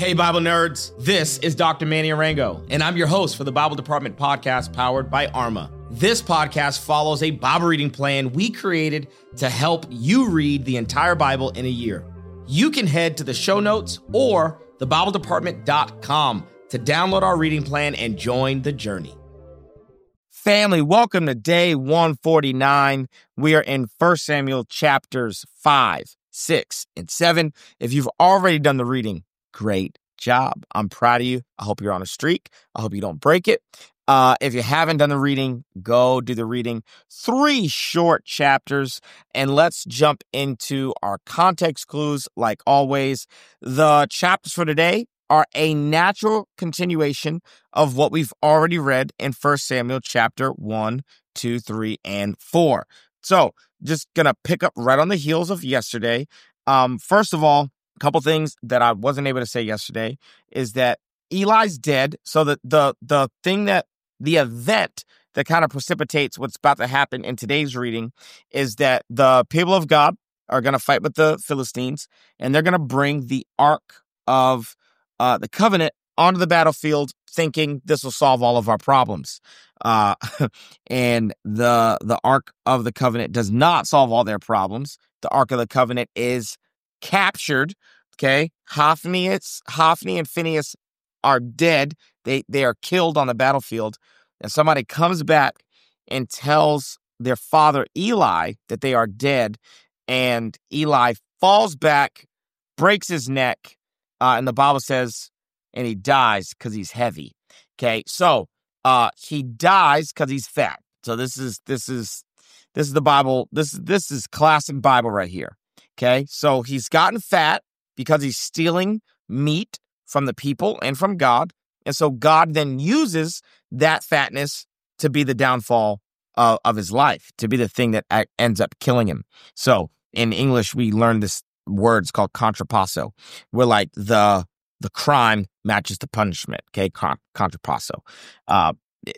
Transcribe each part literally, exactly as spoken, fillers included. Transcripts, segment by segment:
Hey, Bible nerds. This is Doctor Manny Arango, and I'm your host for the Bible Department podcast powered by Arma. This podcast follows a Bible reading plan we created to help you read the entire Bible in a year. You can head to the show notes or the bible department dot com to download our reading plan and join the journey. Family, welcome to day one forty-nine. We are in First Samuel chapters five, six, and seven. If you've already done the reading, great job. I'm proud of you. I hope you're on a streak. I hope you don't break it. Uh, if you haven't done the reading, go do the reading. Three short chapters, and let's jump into our context clues like always. The chapters for today are a natural continuation of what we've already read in First Samuel chapter one, two, three, and four. So just going to pick up right on the heels of yesterday. Um, first of all, a couple things that I wasn't able to say yesterday is that Eli's dead. So the, the, the thing that, the event that kind of precipitates what's about to happen in today's reading is that the people of God are going to fight with the Philistines, and they're going to bring the Ark of uh, the Covenant onto the battlefield, thinking this will solve all of our problems. Uh, and the the Ark of the Covenant does not solve all their problems. The Ark of the Covenant is captured. Okay, Hophni, it's, Hophni and Phinehas are dead. They they are killed on the battlefield, and somebody comes back and tells their father Eli that they are dead, and Eli falls back, breaks his neck, uh, and the Bible says, and he dies because he's heavy. Okay, so uh, he dies because he's fat. So this is this is this is the Bible. This this is classic Bible right here. Okay, so he's gotten fat because he's stealing meat from the people and from God. And so God then uses that fatness to be the downfall uh, of his life, to be the thing that a- ends up killing him. So in English, we learn this word, it's called contrapasso, where like the the crime matches the punishment. Okay, Con- contrapasso. Uh,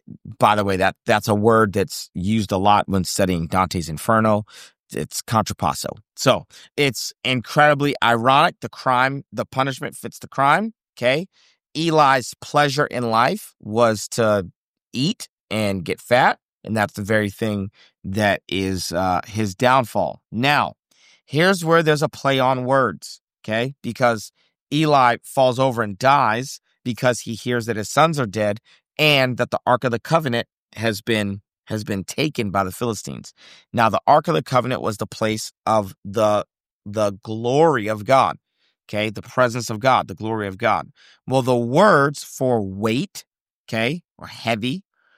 by the way, that that's a word that's used a lot when studying Dante's Inferno. It's contrapasso. So it's incredibly ironic. The crime, the punishment fits the crime. Okay. Eli's pleasure in life was to eat and get fat. And that's the very thing that is uh, his downfall. Now, here's where there's a play on words. Okay. Because Eli falls over and dies because he hears that his sons are dead and that the Ark of the Covenant has been has been taken by the Philistines. Now, the Ark of the Covenant was the place of the, the glory of God, okay? The presence of God, the glory of God. Well, the words for weight, okay, or heavy,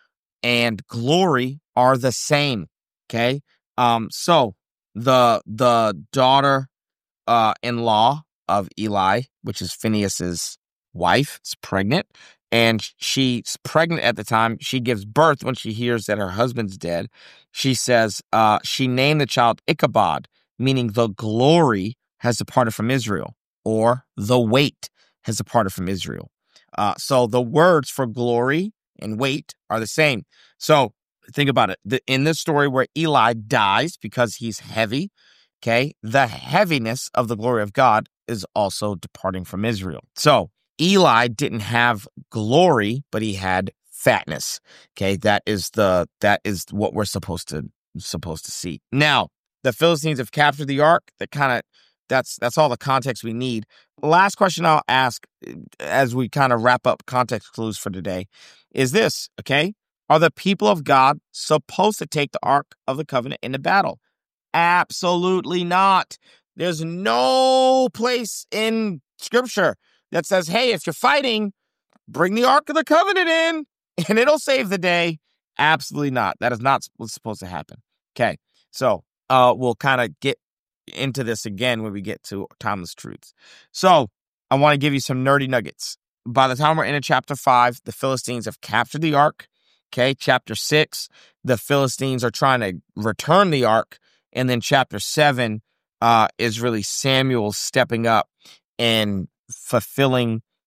and glory are the same, okay? Um, so the the daughter uh, in law of Eli, which is Phinehas's wife, is pregnant. And she's pregnant at the time. She gives birth when she hears that her husband's dead. She says uh, she named the child Ichabod, meaning the glory has departed from Israel, or the weight has departed from Israel. Uh, so the words for glory and weight are the same. So think about it. The, in this story where Eli dies because he's heavy, okay, the heaviness of the glory of God is also departing from Israel. So Eli didn't have glory, but he had fatness. Okay, that is the that is what we're supposed to supposed to see. Now, the Philistines have captured the ark. That kind of that's that's all the context we need. Last question I'll ask as we kind of wrap up context clues for today is this, okay? Are the people of God supposed to take the Ark of the Covenant into battle? Absolutely not. There's no place in Scripture that says, hey, if you're fighting, bring the Ark of the Covenant in and it'll save the day. Absolutely not. That is not what's supposed to happen. Okay, so uh, we'll kind of get into this again when we get to timeless truths. So I want to give you some nerdy nuggets. By the time we're in chapter five, the Philistines have captured the Ark. Okay, chapter six, the Philistines are trying to return the Ark. And then chapter seven uh, is really Samuel stepping up and fulfilling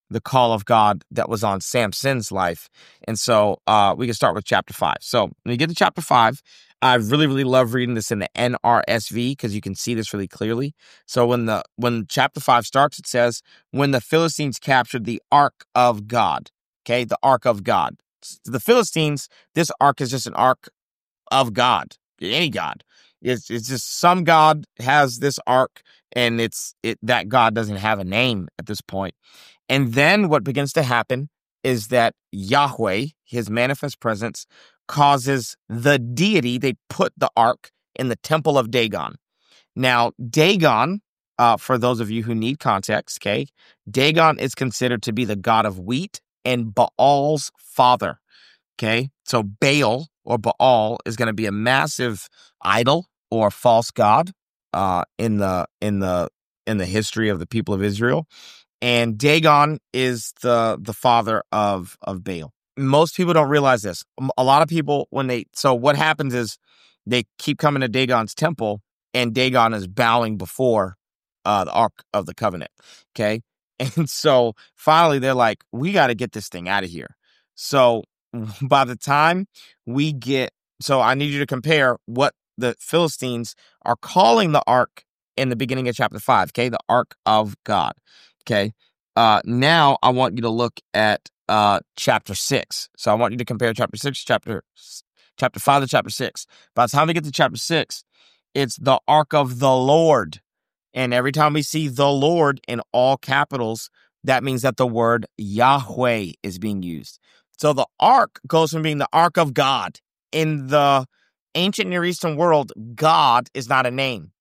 the call of God that was on Samson's life. And so uh, we can start with chapter five. So when you get to chapter five, I really, really love reading this in the N R S V because you can see this really clearly. So when the when chapter five starts, it says, when the Philistines captured the ark of God. Okay, the ark of God. The Philistines, this ark is just an ark of God, any God. It's it's just some God has this ark, and it's it that God doesn't have a name at this point. And then what begins to happen is that Yahweh, his manifest presence, causes the deity, they put the ark in the temple of Dagon. Now, Dagon, uh, for those of you who need context, okay, Dagon is considered to be the god of wheat and Baal's father, okay? So Baal or Baal is going to be a massive idol or false god uh, in the in the in the history of the people of Israel. And Dagon is the the father of of Baal. Most people don't realize this. A lot of people, when they, so what happens is they keep coming to Dagon's temple, and Dagon is bowing before uh, the Ark of the Covenant, okay? And so finally they're like, we got to get this thing out of here. So by the time we get, so I need you to compare what the Philistines are calling the Ark in the beginning of chapter five, okay? The Ark of God, okay? Uh, now I want you to look at Uh, chapter six. So I want you to compare chapter six, chapter chapter five to chapter six. By the time we get to chapter six, it's the ark of the Lord. And every time we see the Lord in all capitals, that means that the word Yahweh is being used. So the ark goes from being the ark of God. In the ancient Near Eastern world, God is not a name.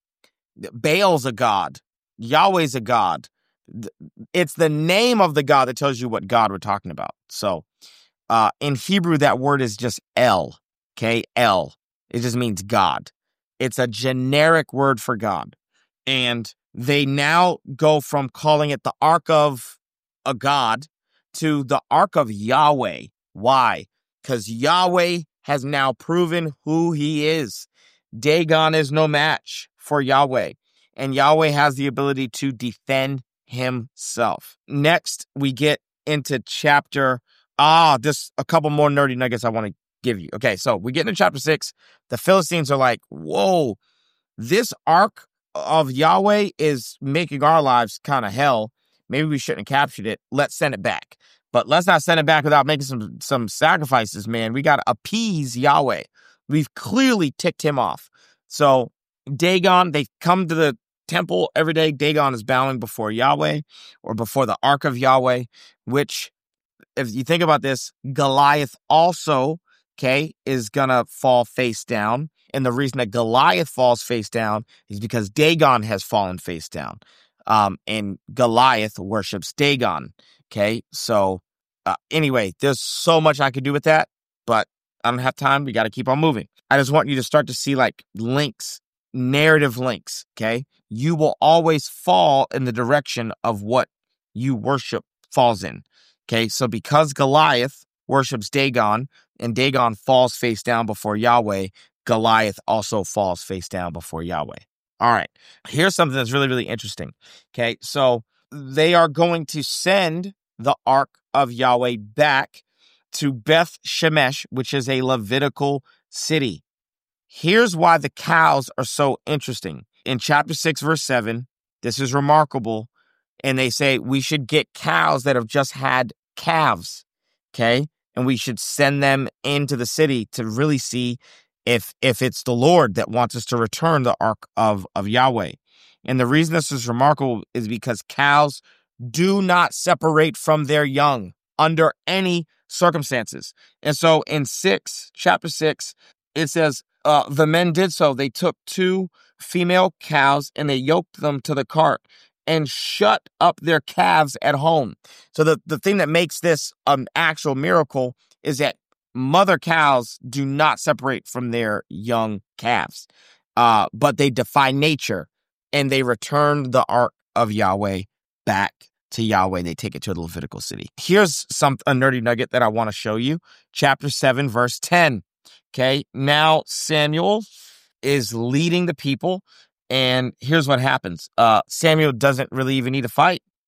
Baal's a god. Yahweh's a god. It's the name of the God that tells you what God we're talking about. So uh, in Hebrew, that word is just El, okay? El. It just means God. It's a generic word for God. And they now go from calling it the Ark of a God to the Ark of Yahweh. Why? Because Yahweh has now proven who he is. Dagon is no match for Yahweh. And Yahweh has the ability to defend himself. Next, we get into chapter, ah, just a couple more nerdy nuggets I want to give you. Okay, so we get into chapter six. The Philistines are like, whoa, this ark of Yahweh is making our lives kind of hell. Maybe we shouldn't have captured it. Let's send it back. But let's not send it back without making some, some sacrifices, man. We got to appease Yahweh. We've clearly ticked him off. So Dagon, they come to the temple every day. Dagon is bowing before Yahweh or before the ark of Yahweh, which, if you think about this, Goliath also, okay, is gonna fall face down. And the reason that Goliath falls face down is because Dagon has fallen face down. Um, and Goliath worships Dagon. Okay, so uh, anyway, there's so much I could do with that, but I don't have time. We got to keep on moving. I just want you to start to see like links, narrative links, okay? You will always fall in the direction of what you worship falls in, okay? So because Goliath worships Dagon and Dagon falls face down before Yahweh, Goliath also falls face down before Yahweh. All right, here's something that's really, really interesting, okay? So they are going to send the ark of Yahweh back to Beth Shemesh, which is a Levitical city. Here's why the cows are so interesting. In chapter six, verse seven, this is remarkable. And they say we should get cows that have just had calves, okay? And we should send them into the city to really see if if it's the Lord that wants us to return the ark of, of Yahweh. And the reason this is remarkable is because cows do not separate from their young under any circumstances. And so in six, chapter six, it says, uh, the men did so. They took two female cows and they yoked them to the cart and shut up their calves at home. So the, the thing that makes this an actual miracle is that mother cows do not separate from their young calves, uh, but they defy nature and they return the ark of Yahweh back to Yahweh. They take it to the Levitical city. Here's some a nerdy nugget that I want to show you. Chapter seven, verse ten. Okay, now Samuel is leading the people, and here's what happens. Uh, Samuel doesn't really even need to fight.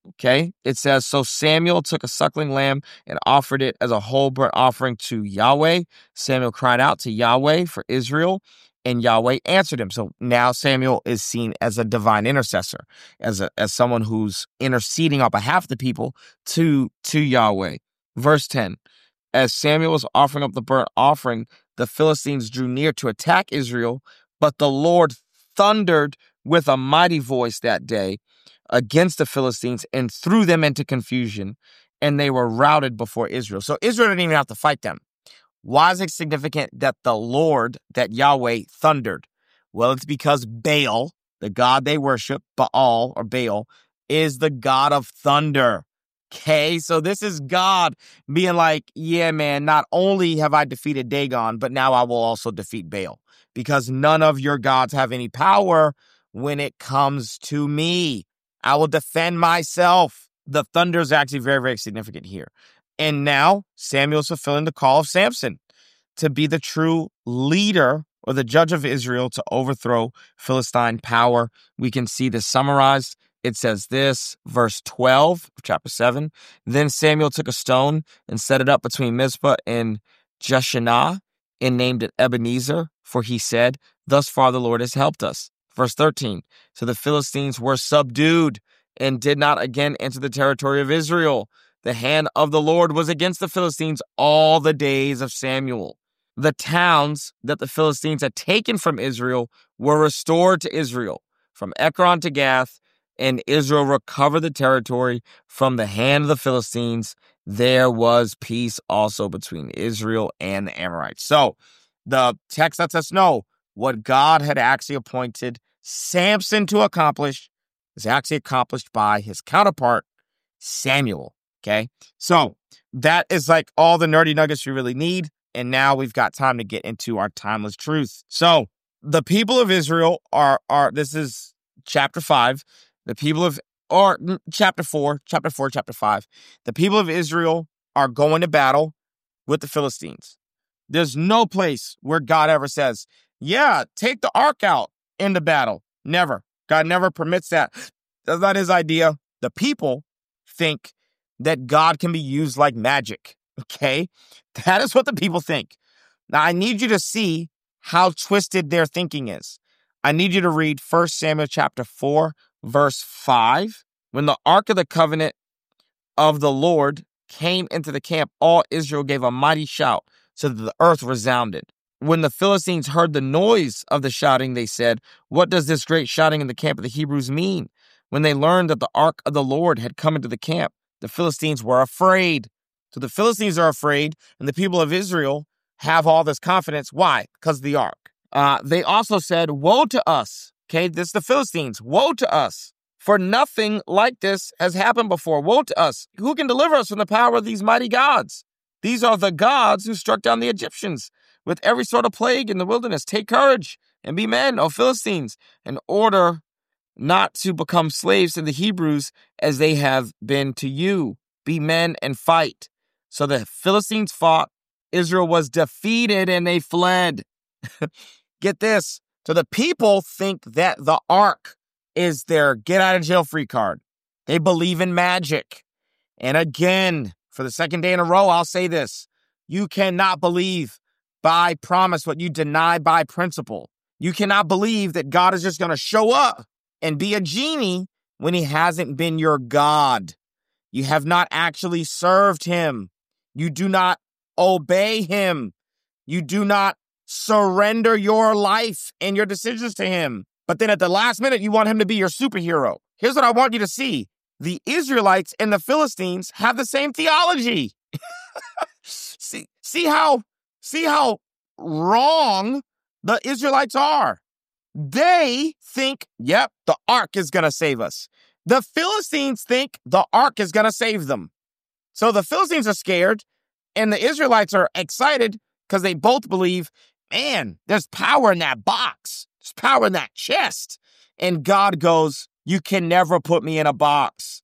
Okay, it says, so Samuel took a suckling lamb and offered it as a whole burnt offering to Yahweh. Samuel cried out to Yahweh for Israel, and Yahweh answered him. So now Samuel is seen as a divine intercessor, as a, as someone who's interceding on behalf of the people to, to Yahweh. Verse ten, as Samuel was offering up the burnt offering, the Philistines drew near to attack Israel, but the Lord thundered with a mighty voice that day against the Philistines and threw them into confusion, and they were routed before Israel. So Israel didn't even have to fight them. Why is it significant that the Lord, that Yahweh, thundered? Well, it's because Baal, the god they worship, Baal or Baal, is the god of thunder. Okay, so this is God being like, yeah, man, not only have I defeated Dagon, but now I will also defeat Baal, because none of your gods have any power when it comes to me. I will defend myself. The thunder is actually very, very significant here. And now Samuel's fulfilling the call of Samson to be the true leader or the judge of Israel to overthrow Philistine power. We can see this summarized. It says this, verse twelve of chapter seven. Then Samuel took a stone and set it up between Mizpah and Jeshanah and named it Ebenezer, for he said, thus far the Lord has helped us. Verse thirteen, so the Philistines were subdued and did not again enter the territory of Israel. The hand of the Lord was against the Philistines all the days of Samuel. The towns that the Philistines had taken from Israel were restored to Israel, from Ekron to Gath, and Israel recovered the territory from the hand of the Philistines. There was peace also between Israel and the Amorites. So the text lets us know what God had actually appointed Samson to accomplish is actually accomplished by his counterpart, Samuel. Okay, so that is like all the nerdy nuggets we really need. And now we've got time to get into our timeless truth. So the people of Israel are, are this is chapter five. The people of, or chapter four, chapter four, chapter five. The people of Israel are going to battle with the Philistines. There's no place where God ever says, yeah, take the ark out in the battle. Never. God never permits that. That's not his idea. The people think that God can be used like magic. Okay? That is what the people think. Now, I need you to see how twisted their thinking is. I need you to read First Samuel chapter four, verse five. When the ark of the covenant of the Lord came into the camp, all Israel gave a mighty shout so that the earth resounded. When the Philistines heard the noise of the shouting, they said, what does this great shouting in the camp of the Hebrews mean? When they learned that the ark of the Lord had come into the camp, the Philistines were afraid. So the Philistines are afraid, and the people of Israel have all this confidence. Why? Because of the ark. Uh, they also said, woe to us. Okay, this is the Philistines. Woe to us. For nothing like this has happened before. Woe to us. Who can deliver us from the power of these mighty gods? These are the gods who struck down the Egyptians with every sort of plague in the wilderness. Take courage and be men, O Philistines, in order not to become slaves to the Hebrews as they have been to you. Be men and fight. So the Philistines fought. Israel was defeated and they fled. Get this. So the people think that the ark is their get out of jail free card. They believe in magic. And again, for the second day in a row, I'll say this. You cannot believe by promise what you deny by principle. You cannot believe that God is just going to show up and be a genie when he hasn't been your God. You have not actually served him. You do not obey him. You do not surrender your life and your decisions to him. But then at the last minute, you want him to be your superhero. Here's what I want you to see. The Israelites and the Philistines have the same theology. see, see how, see how wrong the Israelites are. They think, yep, the ark is going to save us. The Philistines think the ark is going to save them. So the Philistines are scared and the Israelites are excited because they both believe, man, there's power in that box. There's power in that chest. And God goes, you can never put me in a box.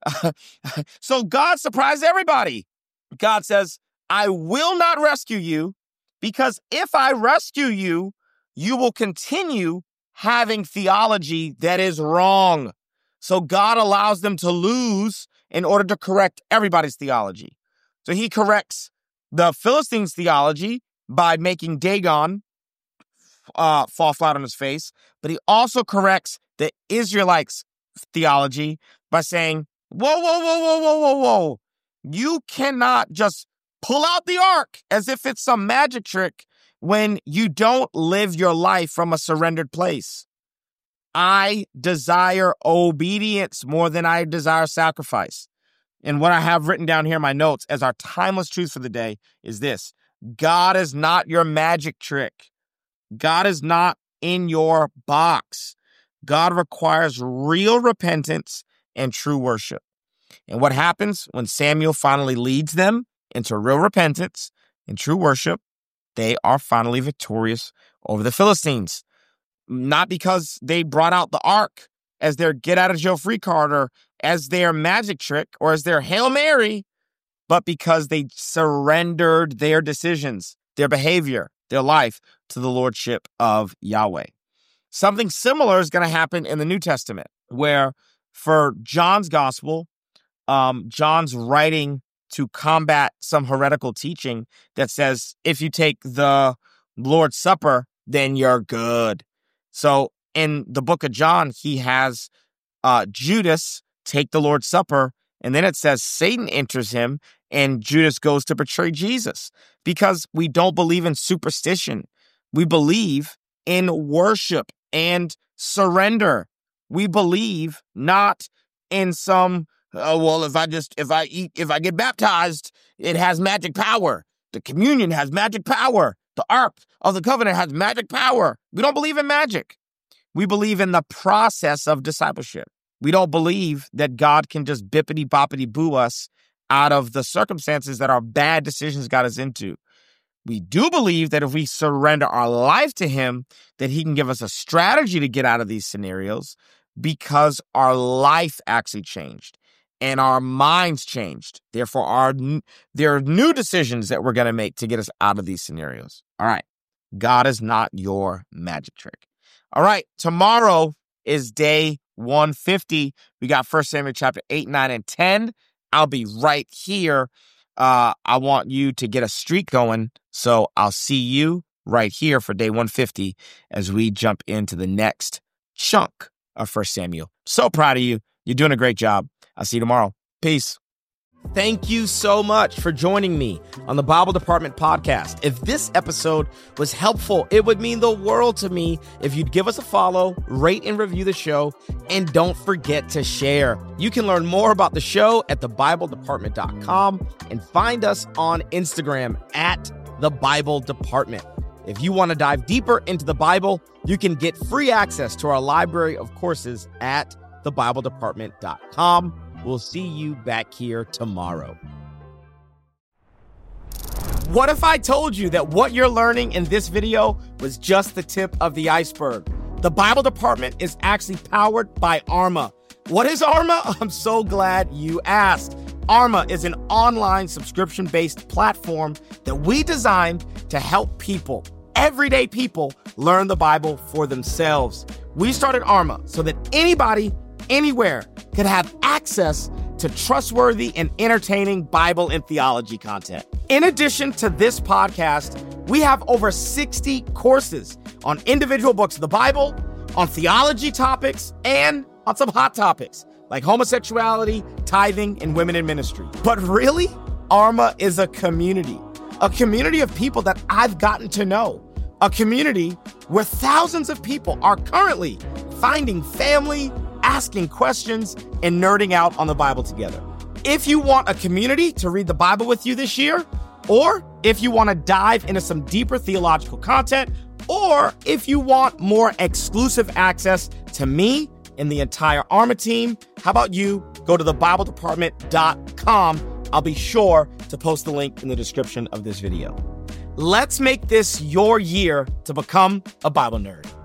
So God surprised everybody. God says, I will not rescue you because if I rescue you, you will continue having theology that is wrong. So God allows them to lose in order to correct everybody's theology. So he corrects the Philistines' theology by making Dagon uh, fall flat on his face, but he also corrects the Israelites' theology by saying, whoa, whoa, whoa, whoa, whoa, whoa, whoa. You cannot just pull out the ark as if it's some magic trick when you don't live your life from a surrendered place. I desire obedience more than I desire sacrifice. And what I have written down here in my notes as our timeless truth for the day is this: God is not your magic trick. God is not in your box. God requires real repentance and true worship. And what happens when Samuel finally leads them into real repentance and true worship? They are finally victorious over the Philistines. Not because they brought out the ark as their get-out-of-jail-free card or as their magic trick or as their Hail Mary, but because they surrendered their decisions, their behavior, their life to the lordship of Yahweh. Something similar is going to happen in the New Testament, where for John's gospel, um, John's writing to combat some heretical teaching that says, if you take the Lord's Supper, then you're good. So in the book of John, he has uh, Judas take the Lord's Supper, and then it says Satan enters him, and Judas goes to betray Jesus, because we don't believe in superstition. We believe in worship and surrender. We believe not in some, oh, well, if I just, if I eat, if I get baptized, it has magic power. The communion has magic power. The Ark of the Covenant has magic power. We don't believe in magic. We believe in the process of discipleship. We don't believe that God can just bippity-boppity-boo us out of the circumstances that our bad decisions got us into. We do believe that if we surrender our life to him, that he can give us a strategy to get out of these scenarios, because our life actually changed and our minds changed. Therefore, our there are new decisions that we're going to make to get us out of these scenarios. All right. God is not your magic trick. All right. Tomorrow is day one fifty. We got First Samuel chapter eight, nine, and ten. I'll be right here. Uh, I want you to get a streak going. So I'll see you right here for day one fifty as we jump into the next chunk of First Samuel. So proud of you. You're doing a great job. I'll see you tomorrow. Peace. Thank you so much for joining me on the Bible Department Podcast. If this episode was helpful, it would mean the world to me if you'd give us a follow, rate and review the show, and don't forget to share. You can learn more about the show at the bible department dot com and find us on Instagram at the Bible Department. If you want to dive deeper into the Bible, you can get free access to our library of courses at the bible department dot com. We'll see you back here tomorrow. What if I told you that what you're learning in this video was just the tip of the iceberg? The Bible Department is actually powered by Arma. What is Arma? I'm so glad you asked. Arma is an online subscription-based platform that we designed to help people, everyday people, learn the Bible for themselves. We started Arma so that anybody, anywhere, could have access to trustworthy and entertaining Bible and theology content. In addition to this podcast, we have over sixty courses on individual books of the Bible, on theology topics, and on some hot topics like homosexuality, tithing, and women in ministry. But really, Arma is a community, a community of people that I've gotten to know, a community where thousands of people are currently finding family, asking questions, and nerding out on the Bible together. If you want a community to read the Bible with you this year, or if you want to dive into some deeper theological content, or if you want more exclusive access to me and the entire Arma team, how about you go to the bible department dot com. I'll be sure to post the link in the description of this video. Let's make this your year to become a Bible nerd.